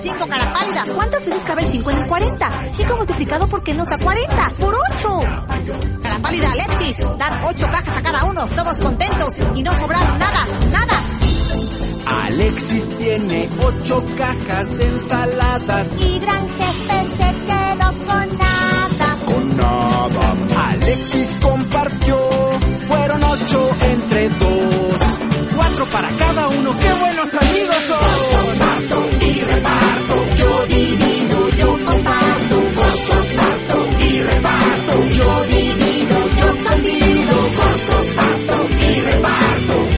5, cara pálida. ¿Cuántas veces cabe el 5 en el 40? 5 multiplicado por qué nos da 40. ¡Por 8! Cara pálida, Alexis. Dar 8 cajas a cada uno, todos contentos y no sobraron nada. Alexis tiene 8 cajas de ensaladas. Y Gran Jefe se quedó con nada.